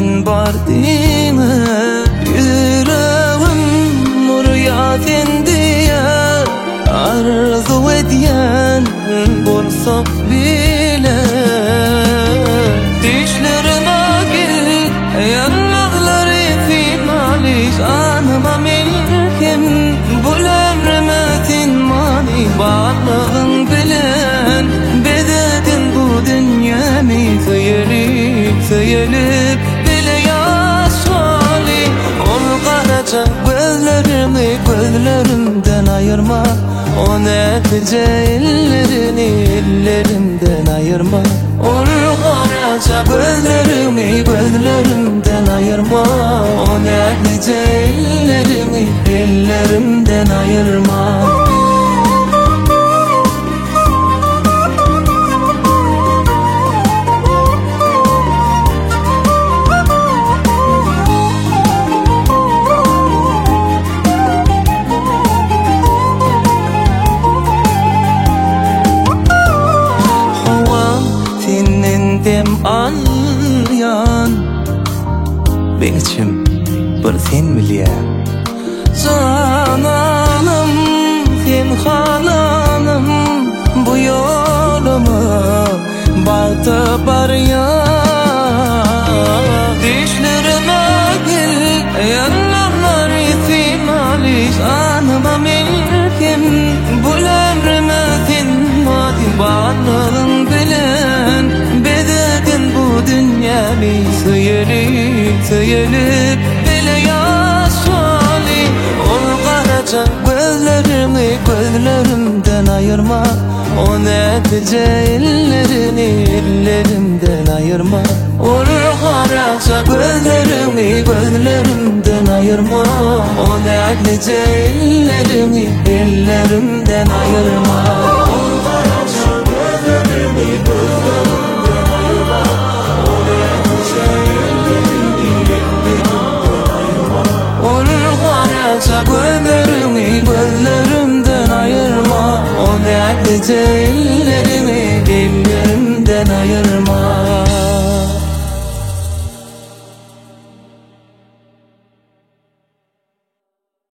sen bardini yüreğim muryat indiye arzu ediyen bolsak bile dişlerime gel yanakları finali canıma milkim bu ömrüme tinmani bağlığın bilen bededin bu dünyami Tıyelip bile yaşali ol karaca gözlerimden ayırma o netice ellerimden ayırma ol karaca gözlerimden ayırma o netice ellerimden ayırma. Dem anlayan ben içim bir sen bilyen cananım sen hananım bu yolumu bağda barya dişlerime gel yanlar itimali canıma milkim bu ömrüme tinmadi bağlığın bilen dünyami tıyelip bile yaşali ol karaca gözlerimden ayırma o netice ellerimden ayırma ol karaca gözlerimden ayırma o netice ellerimden ayırma ol karaca gözlerimden